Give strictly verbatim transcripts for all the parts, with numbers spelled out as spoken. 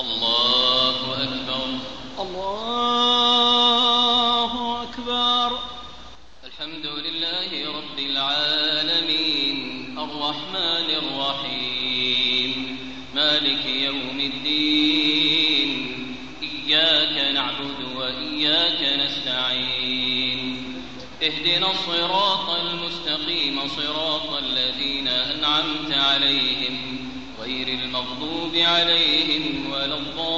الله أكبر. الله أكبر. الحمد لله رب العالمين الرحمن الرحيم مالك يوم الدين إياك نعبد وإياك نستعين اهدنا الصراط المستقيم صراط الذين أنعمت عليهم غير المغضوب عليهم ولا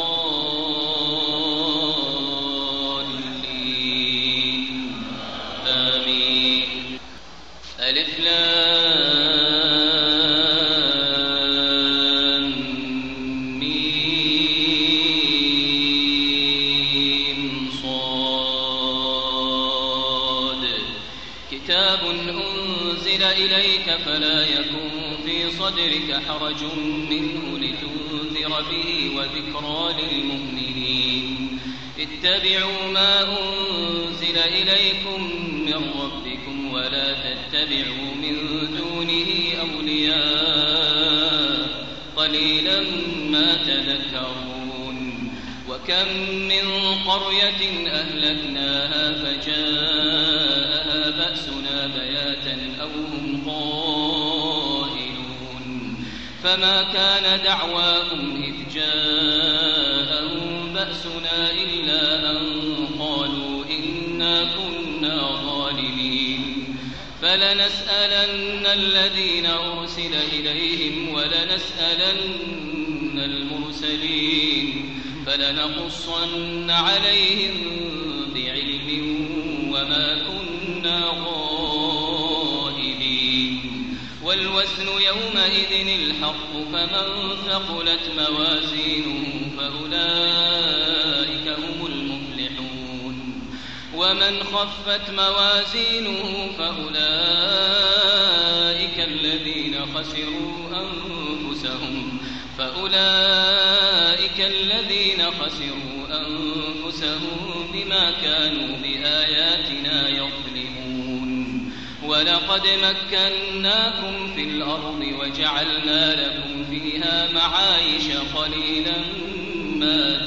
الضالين آمين. ألف لام ميم صاد كتاب أنزل إليك فلا يكن في صدرك حرج منه لتنذر به وذكرى للمؤمنين. اتبعوا ما أنزل إليكم من ربكم ولا تتبعوا من دونه أولياء قليلا ما تذكرون. وكم من قرية أهلكناها فجاءها بأسنا بياتا أو هم قائلون فما كان دعواهم إذ جاءهم بأسنا إلا أن قالوا إنا كنا ظالمين. فلنسألن الذين أرسل إليهم ولنسألن المرسلين فلنقصن عليهم بعلم وما كنا غائبين. والوزن يومئذ الحق فمن ثقلت موازينه فأولئك هم المفلحون ومن خفت موازينه فأولئك الذين خسروا أنفسهم فأولئك الذين خسروا أنفسهم بما كانوا بآياتنا يظلمون. ولقد مكناكم في الأرض وجعلنا لكم فيها معايش قليلا ما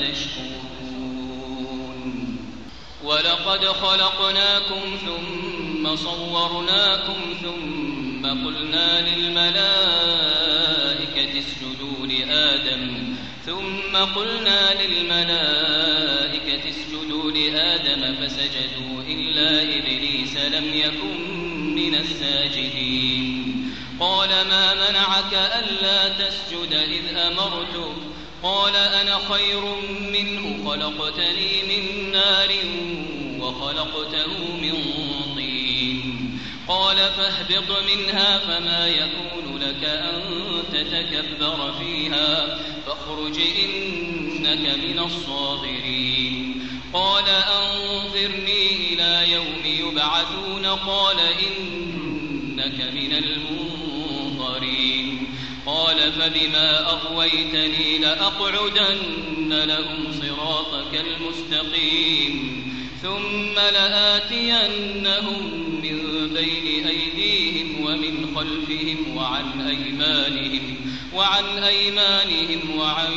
تشكرون. ولقد خلقناكم ثم صورناكم ثم قلنا للملائكة اسجدوا لآدم ثم قلنا للملائكة اسجدوا لآدم فسجدوا إلا إبليس لم يكن من الساجدين. قال ما منعك ألا تسجد إذ أمرتك قال أنا خير منه خلقتني من نار وخلقته من طين. قال فاهبط منها فما يكون لك أن تتكبر فيها فاخرج إنك من الصاغرين. قال أنظرني إلى يوم يبعثون قال إنك من المنظرين. قال فبما أغويتني لأقعدن لهم صراطك المستقيم ثم لآتينهم من بين أيديهم ومن خلفهم وعن أيمانهم وعن أيمانهم وعن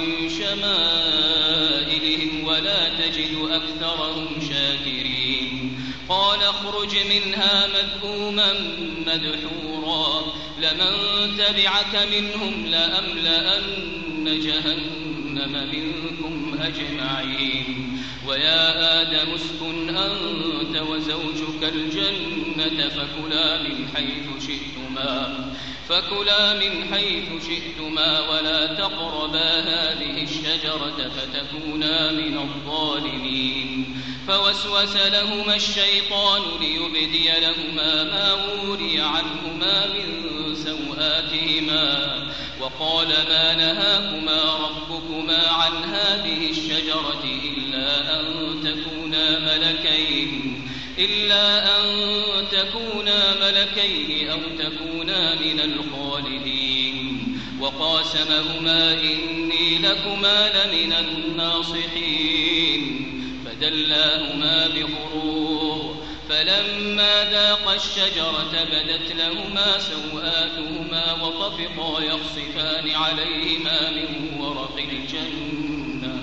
شمائلهم ولا تجد أكثرهم شاكرين. قال اخرج منها مذءوما مدحورا لمن تبعك منهم لأملأن جهنم منكم أجمعين. ويا آدم اسكن أنت وزوجك الجنة فكلا من حيث شئتما فكلا من حيث شئتما ولا تقربا هذه الشجرة فتكونا من الظالمين. فوسوس لهما الشيطان ليبدي لهما ما وري عنهما من سوآتهما وقال ما نهاكما ربكما عن هذه الشجرة إلا أن تكونا ملكين إلا أن تكونا ملكين أو تكونا من الخالدين. وقاسمهما إني لكما لمن الناصحين فدلاهما بغرور فلما ذاقا الشجرة بدت لهما سوآتهما وطفقا يخصفان عليهما من ورق الجنة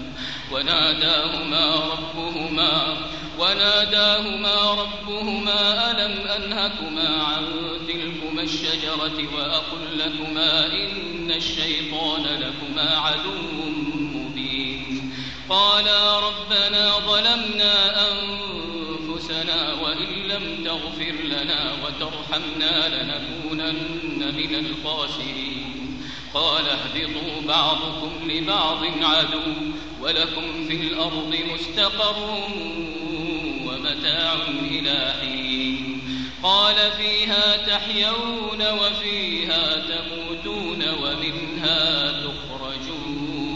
وناداهما ربهما وناداهما ربهما ألم أنهكما عن تلكما الشجرة وأقل لكما إن الشيطان لكما عدو مبين قالا ربنا ظلمنا أنفسنا وإن لم تغفر لنا وترحمنا لنكونن من الخاسرين قال اهبطوا بعضكم لبعض عدو ولكم في الأرض مستقر ومتاع إلى حين قال فيها تحيون وفيها تموتون ومنها تخرجون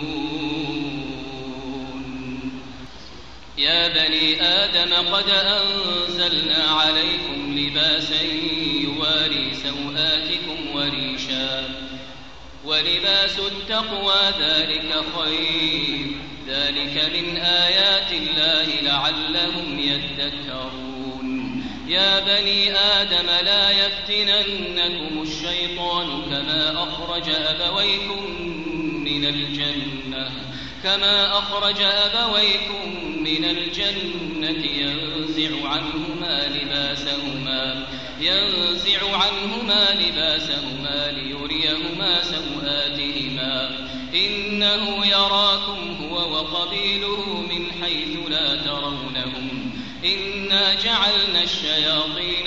يا بني آدم قد أنزلنا عليكم لباسا يواري سوآتكم وريشا ولباس التقوى ذلك خير ذلك من آيات الله لعلهم يذكرون يا بني آدم لا يفتننكم الشيطان كما أخرج أبويكم من الجنة كما أخرج أبويكم من الجنة ينزع عنهما لباسهما ينزع عنهما لباسهما ليريهما سوآتهما إنه يراكم هو وقبيله من حيث لا ترونهم إنا جعلنا الشياطين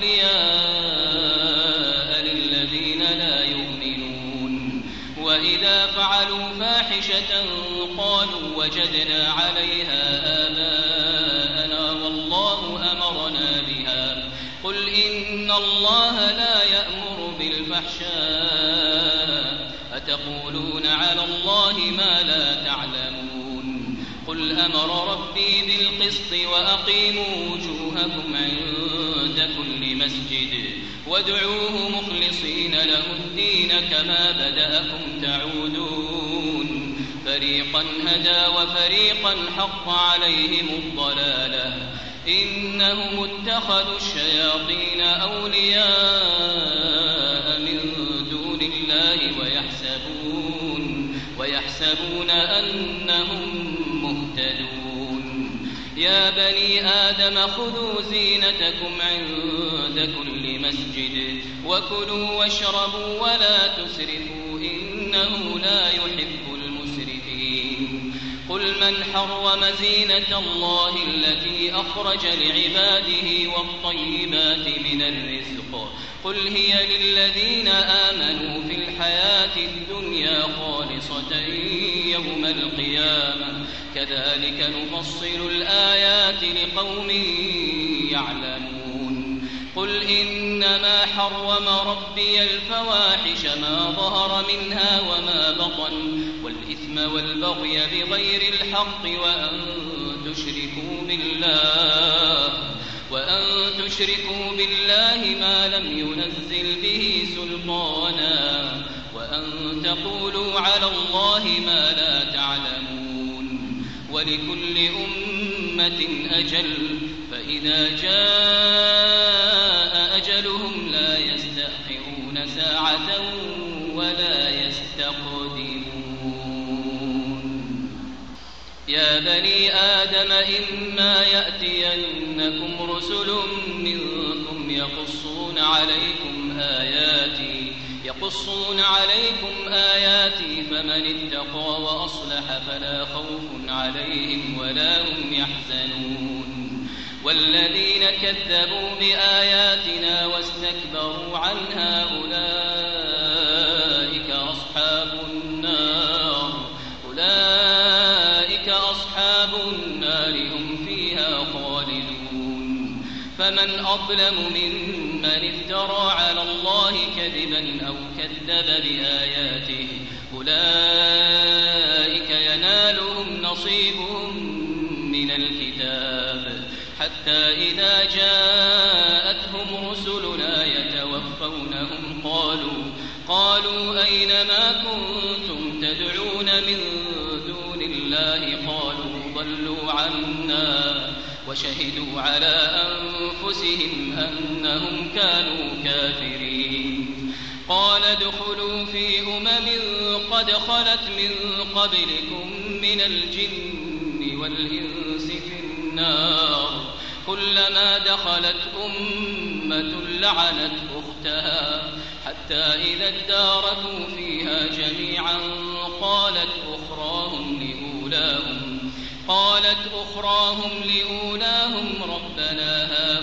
أولياء للذين لا يؤمنون وإذا فعلوا فاحشة قالوا وجدنا عليها آباءنا والله أمرنا بها قل إن الله لا يأمر بالفحشاء أتقولون على الله ما لا تعلمون قل أمر ربي بالقسط وأقيموا وجوهكم عند كل مسجد وادعوه مخلصين له الدين كما بدأكم تعودون فريقا هدى وفريقا حق عليهم الضلالة إنهم اتخذوا الشياطين أولياء من دون الله ويحسبون ويحسبون أنهم مهتدون يا بني آدم خذوا زينتكم عند كل مسجد وكلوا واشربوا ولا تسرفوا إنه لا يحب المسرفين قل من حرم زينة الله التي أخرج لعباده والطيبات من الرزق قل هي للذين آمنوا في الحياة الدنيا خالصة يوم القيامة كذلك نفصل الآيات لقوم يعلمون قل إنما حرم ربي الفواحش ما ظهر منها وما بطن والإثم والبغي بغير الحق وأن تشركوا بالله وأن تشركوا بالله ما لم ينزل به سلطانا وأن تقولوا على الله ما لا تعلمون ولكل أمة أجل فإذا جاء أجلهم لا يستأخرون ساعة ولا يستقدمون يا بني آدم إما يأتينكم رسل منكم يقصون عليكم آياتي يقصون عليكم آياتي فمن اتقى وأصلح فلا خوف عليهم ولا هم يحزنون والذين كذبوا بآياتنا واستكبروا عنها أولئك أصحاب النار أولئك أصحاب النار هم فيها خالدون فمن أظلم ممن افترى على الله كذبا أو كذب بآياته أولئك ينالهم نصيبهم من الكتاب حتى إذا جاءتهم رسلنا يتوفونهم قالوا قالوا أين ما كنتم تدعون من دون الله قالوا ضلوا عنا وشهدوا على أنفسهم أنهم كانوا كافرين قال ادخلوا في أمم قد خلت من قبلكم من الجن والإنس في النار كلما دخلت أمة لعنت أختها حتى إذا اداركوا فيها جميعا قالت أخراهم لأولاهم قالت أخراهم لأولاهم ربنا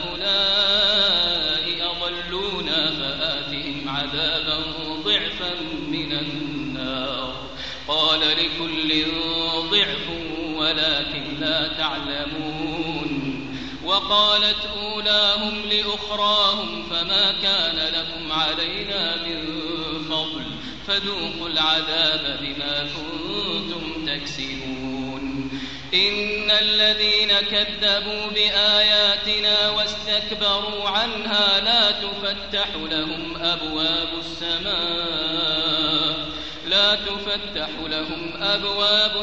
هؤلاء أضلونا فآتهم عذابا ضعفا من النار قال لكل ضعف ولكن لا تعلمون وقالت أولاهم لأخراهم فما كان لكم علينا من فضل فذوقوا العذاب بما كنتم تكسبون إن الذين كذبوا بآياتنا واستكبروا عنها لا تفتح لهم أبواب السماء لا تفتح لهم أبواب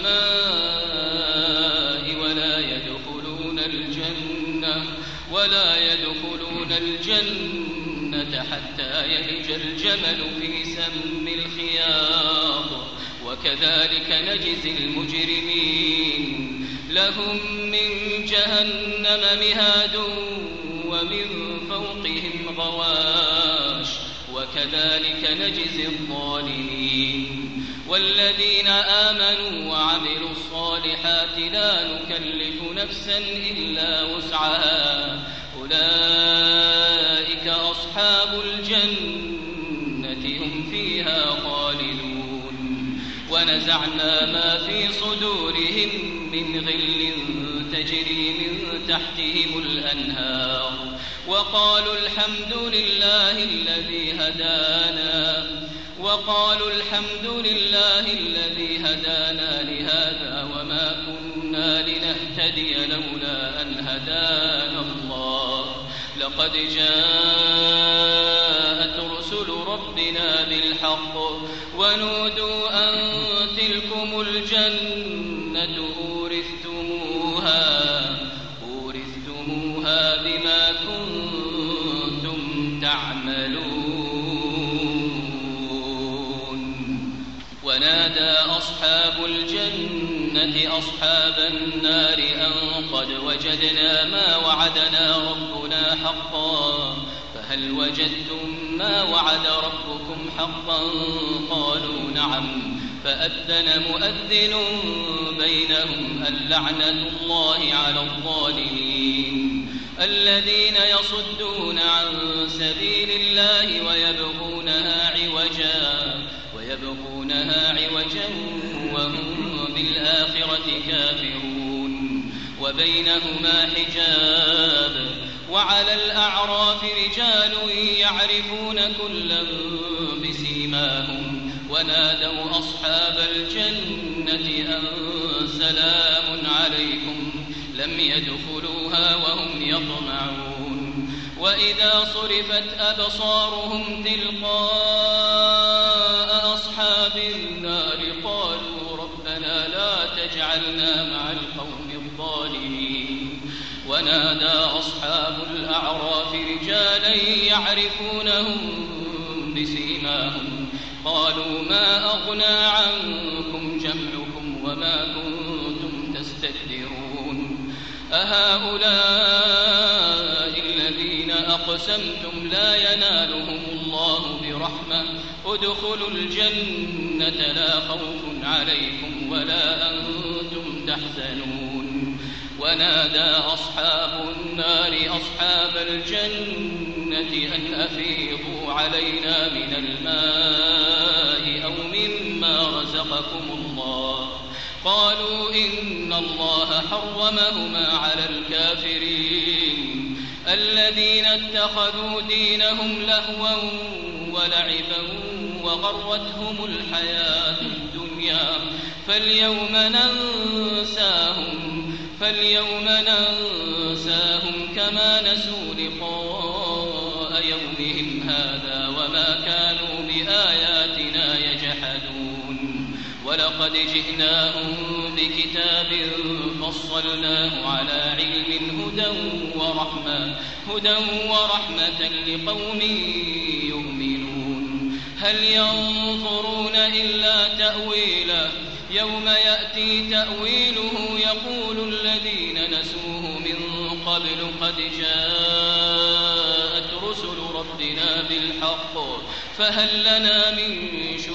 السماء ولا يدخلون الجنة ولا يدخلون الجنة حتى يلج الجمل في سم الخياط وكذلك نجزي المجرمين لهم من جهنم مهاد ومن فوقهم غواش وكذلك نجزي الظالمين والذين آمنوا وعملوا الصالحات لا نكلف نفسا إلا وسعها أولئك أصحاب الجنة هم فيها خالدون ونزعنا ما في صدورهم من غل تجري من تحتهم الأنهار وقالوا الحمد لله الذي هدانا وقالوا الحمد لله الذي هدانا لهذا وما كنا لنهتدي لولا أن هدانا الله لقد جاءت رسل ربنا بالحق ونودوا أن تلكم الجنة أورثتموها أورثتموها بما كنتم تعملون ونادى أصحاب الجنة أصحاب النار أن قد وجدنا ما وعدنا ربنا حقا فهل وجدتم ما وعد ربكم حقا قالوا نعم فأذن مؤذن بينهم اللعنة الله على الظالمين الذين يصدون عن سبيل الله ويبغونها عوجا ويبغونها عوجا وهم بالآخرة كافرون وبينهما حجاب وعلى الأعراف رجال يعرفون كلا بسيماهم ونادوا أصحاب الجنة أن سلام عليكم لم يدخلوها وهم يطمعون وإذا صرفت أبصارهم تلقاء أصحاب النار قالوا ربنا لا تجعلنا مع القوم الظالمين ونادى أصحاب الأعراف رجالا يعرفونهم بسيماهم قالوا ما أغنى عنكم جمعكم وما كنتم تستكبرون أهؤلاء الذين أقسمتم لا ينالهم الله برحمة ادخلوا الجنة لا خوف عليكم ولا أنتم تحزنون ونادى أصحاب النار أصحاب الجنة أن أفيضوا علينا من الماء أو مما رزقكم الله قالوا إن الله حرمهما على الكافرين الذين اتخذوا دينهم لهوا ولعبا وغرتهم الحياة الدنيا فاليوم ننساهم فاليوم ننساهم كما نسوا لقاء يومهم هذا وما كانوا بآياتنا يجحدون ولقد جئناهم بكتاب فصلناه على علم هدى ورحمة هدى ورحمة لقوم يؤمنون هل ينظرون إلا تأويله يوم يأتي تأويله يقول الذين نسوه من قبل قد جاءت رسل ربنا بالحق فهل لنا من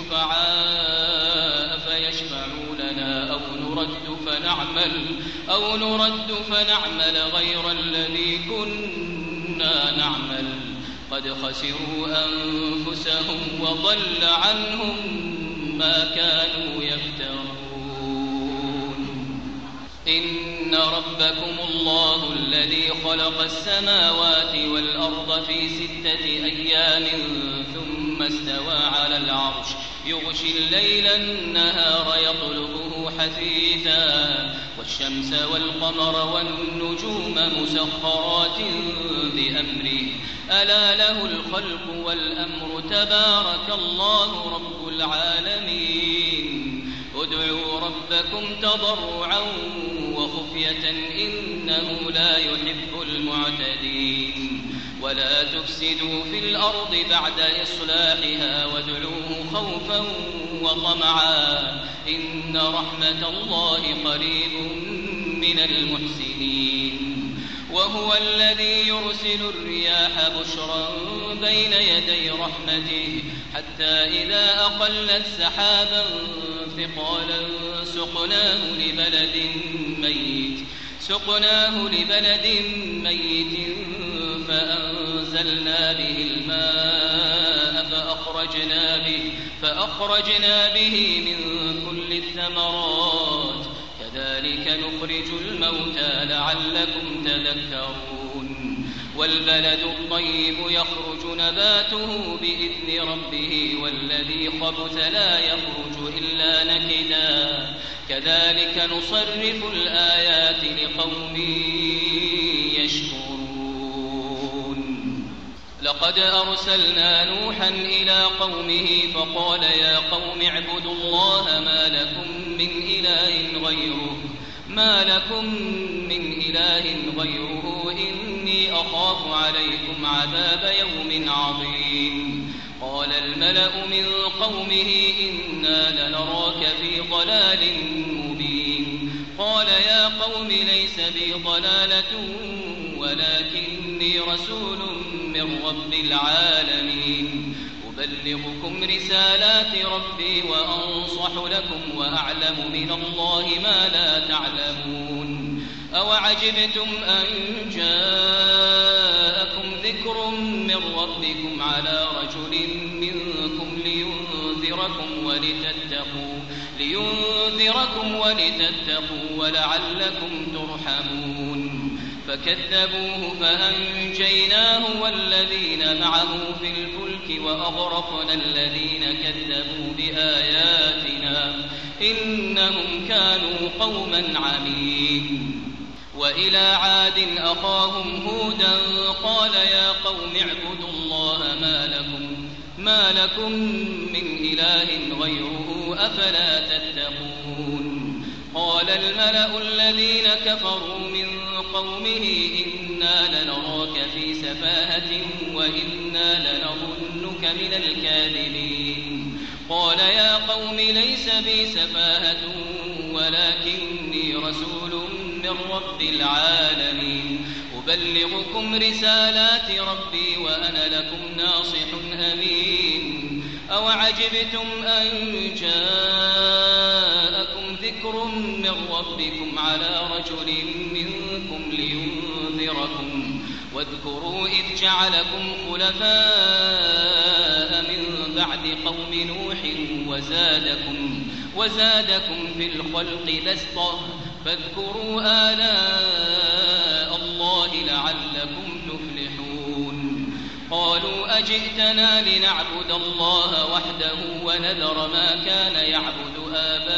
شفعاء فيشفعوا لنا أو نرد فنعمل, أو نرد فنعمل غير الذي كنا نعمل قد خسروا أنفسهم وضل عنهم ما كانوا يفترون. إن ربكم الله الذي خلق السماوات والأرض في ستة أيام ثم استوى على العرش يغشي الليل النهار يطلبه حثيثا والشمس والقمر والنجوم مسخرات بأمره ألا له الخلق والأمر تبارك الله رب العالمين. ادعوا ربكم تضرعا وخفية إنه لا يحب المعتدين. ولا تفسدوا في الأرض بعد إصلاحها وادعوه خوفا وطمعا إن رحمة الله قريب من المحسنين. وهو الذي يرسل الرياح بشرا بين يدي رحمته حتى إذا أقلت سحابا ثقالا سقناه لبلد ميت سقناه لبلد ميت فأنزلنا به الماء فأخرجنا به, فأخرجنا به من كل الثمرات كذلك نخرج الموتى لعلكم تذكرون. والبلد الطيب يخرج نباته بإذن ربه والذي خبث لا يخرج إلا نكدا كذلك نصرف الآيات لقوم يشكرون. لقد أرسلنا نوحا إلى قومه فقال يا قوم اعبدوا الله ما لكم من إله غيره ما لكم من إله غيره إني أخاف عليكم عذاب يوم عظيم. قال الملأ من قومه إنا لنراك في ضلال مبين. قال يا قوم ليس بي ضلالة ولكني رسول من رب العالمين أبلغكم رسالات ربي وأنصح لكم وأعلم من الله ما لا تعلمون. أوعجبتم أن جاءكم ذكر من ربكم على رجل منكم لينذركم ولتتقوا, لينذركم ولتتقوا ولعلكم ترحمون. فكذبوه فأنجيناه والذين معه في الفلك وأغرقنا الذين كذبوا بآياتنا إنهم كانوا قوما عمين. وإلى عاد أخاهم هودا قال يا قوم اعبدوا الله ما لكم, ما لكم من إله غيره أفلا تتقون. قال الملأ الذين كفروا من قومه إنا لنراك في سفاهة وإنا لنظنك من الكاذبين. قال يا قوم ليس بي سفاهة ولكني رسول من رب العالمين أبلغكم رسالات ربي وأنا لكم ناصح أمين. أوعجبتم أن جاءكم ذكر من ربكم على رجل منكم لينذركم واذكروا إذ جعلكم خلفاء من بعد قوم نوح وزادكم, وزادكم في الخلق بسطة فاذكروا آلاء الله لعلكم تفلحون. قالوا أجئتنا لنعبد الله وحده ونذر ما كان يعبد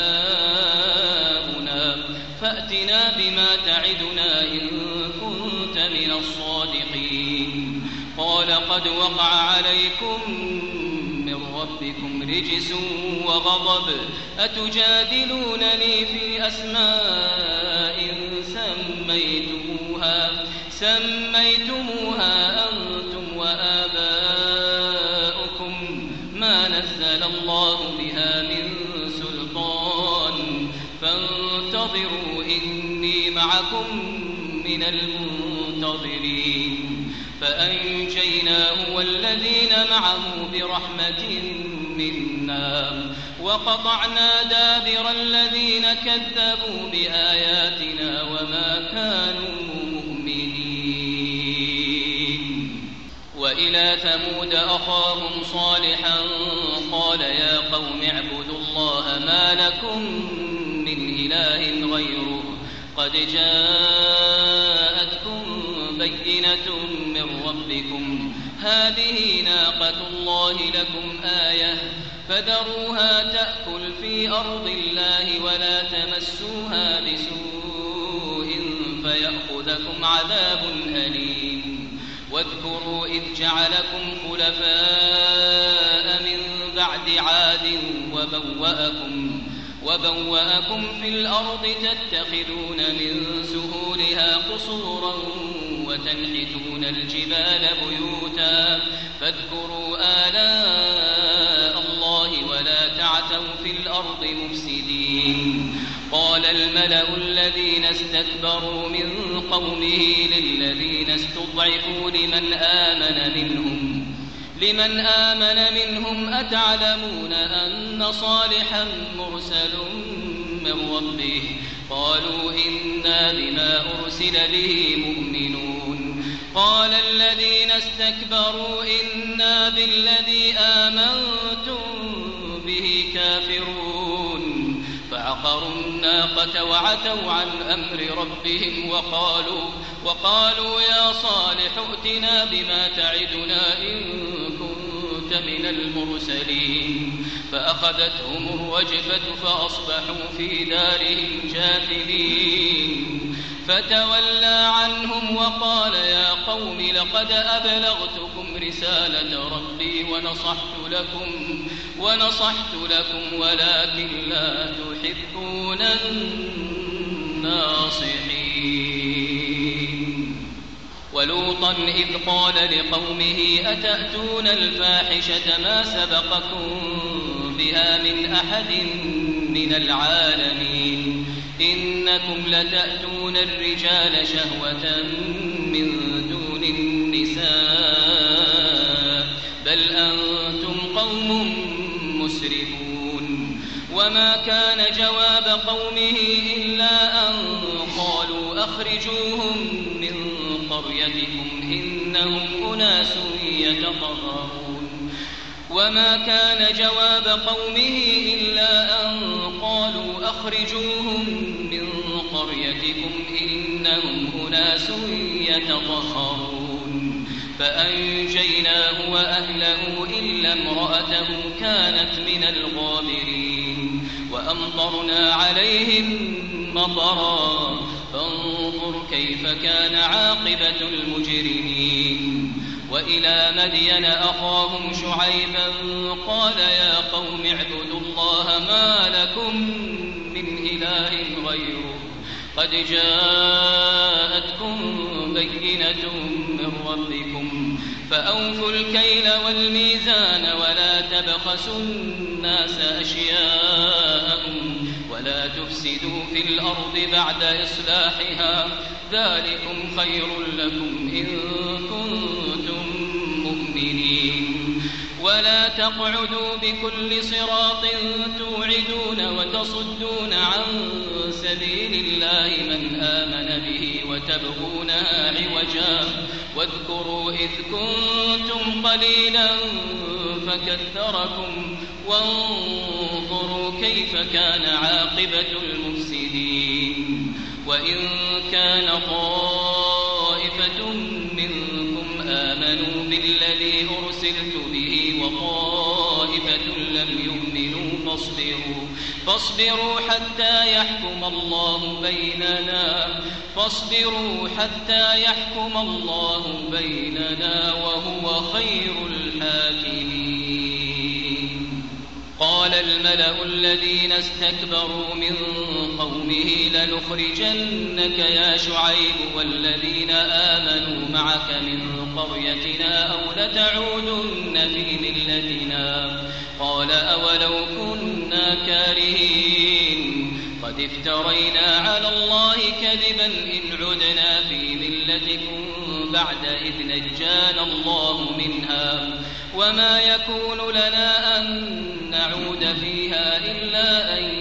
آباؤنا فأتنا بما تعدنا إن كنت من الصادقين. قال قد وقع عليكم من ربكم رجس وغضب أتجادلونني في أسماء سميتموها, سميتموها أنتم وآباؤكم ما نزل الله بها من سلطان فانتظروا إني معكم من المنتظرين فأنجيناه والذين معه برحمة منا وقطعنا دابر الذين كذبوا بآياتنا وما كانوا مؤمنين. وإلى ثمود أخاهم صالحا قال يا قوم اعبدوا الله ما لكم من إله غيره قد جاءتكم بينة من ربكم هذه ناقة الله لكم آية فذروها تأكل في أرض الله ولا تمسوها بسوء فيأخذكم عذاب أليم. واذكروا إذ جعلكم خلفاء من بعد عاد وبوأكم وبوأكم في الأرض تتخذون من سهولها قصورا وتنحتون الجبال بيوتا فاذكروا آلاء الله ولا تعثوا في الأرض مفسدين. قال الملأ الذين استكبروا من قومه للذين استضعفوا لمن آمن منهم لمن آمن منهم أتعلمون أن صالحا مرسل من ربه قالوا إنا بما أرسل به مؤمنون. قال الذين استكبروا إنا بالذي آمنتم به كافرون فعقروا الناقة وعتوا عن أمر ربهم وقالوا, وقالوا يا صالح ائتنا بما تعدنا إن كنت من المرسلين فأخذتهم الرجفة فأصبحوا في دارهم جاثمين. فتولى عنهم وقال يا قوم لقد أبلغتكم رسالة ربي ونصحت لكم, ونصحت لكم ولكن لا تحبون الناصحين. ولوطا إذ قال لقومه أتأتون الفاحشة ما سبقكم بها من أحد من العالمين إنكم لتأتون الرجال شهوة من دون النساء بل أنتم قوم مسرفون. وما كان جواب قومه إلا أن قالوا أخرجوهم من قريتكم إنهم أناس يتطهرون. وما كان جواب قومه إلا أن قالوا أخرجوهم من قريتكم إنهم أناس يتطهرون. فأنجيناه وأهله إلا امرأته كانت من الغابرين. وأمطرنا عليهم مطرا فانظر كيف كان عاقبة المجرمين. وإلى مدين أخاهم شعيبا قال يا قوم اعبدوا الله ما لكم من إله غيره قد جاءتكم بينة من ربكم فأوفوا الكيل والميزان ولا تبخسوا الناس أشياءهم ولا تفسدوا في الأرض بعد إصلاحها ذلكم خير لكم إن كنتم مؤمنين. ولا تقعدوا بكل صراط توعدون وتصدون عن سبيل الله من آمن به وتبغونها عوجا واذكروا إذ كنتم قليلا فكثركم وانظروا كيف كان عاقبة المفسدين. وإن كان طائفة منكم آمنوا بالذي أرسلت به وطائفة لم يؤمنوا فاصبروا, فاصبروا حتى يحكم الله بيننا فاصبروا حتى يحكم الله بيننا وهو خير الحاكمين. قال الملأ الذين استكبروا من قومه لنخرجنك يا شعيب والذين آمنوا معك من قريتنا أو لتعودن في ملتنا قال أولو كنا كارهين قد افترينا على الله كذبا إن عدنا في ملتكم بعد إذ نجانا الله منها وما يكون لنا أن نعود فيها إلا أن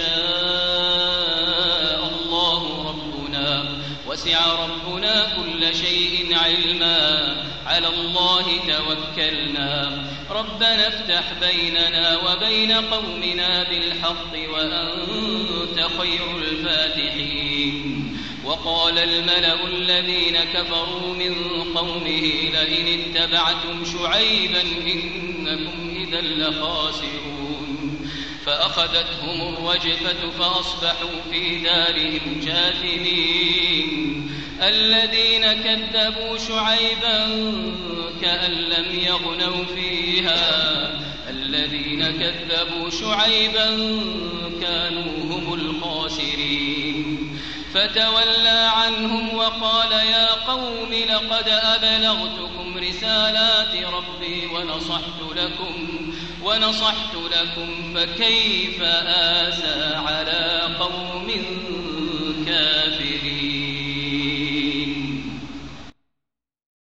يشاء الله ربنا وسع ربنا كل شيء علما على الله توكلنا ربنا افتح بيننا وبين قومنا بالحق وأنت خير الفاتحين وقال الملأ الذين كفروا من قومه لئن اتبعتم شعيبا إنكم إذا لخاسرون فأخذتهم الرجفة فأصبحوا في دارهم جاثمين الذين كذبوا شعيبا كأن لم يغنوا فيها الذين كذبوا شعيبا كانوا هم الخاسرين فتولى عنهم وقال يا قوم لقد أبلغتكم رسالات ربي ونصحت لكم ونصحت لكم فكيف آسى على قوم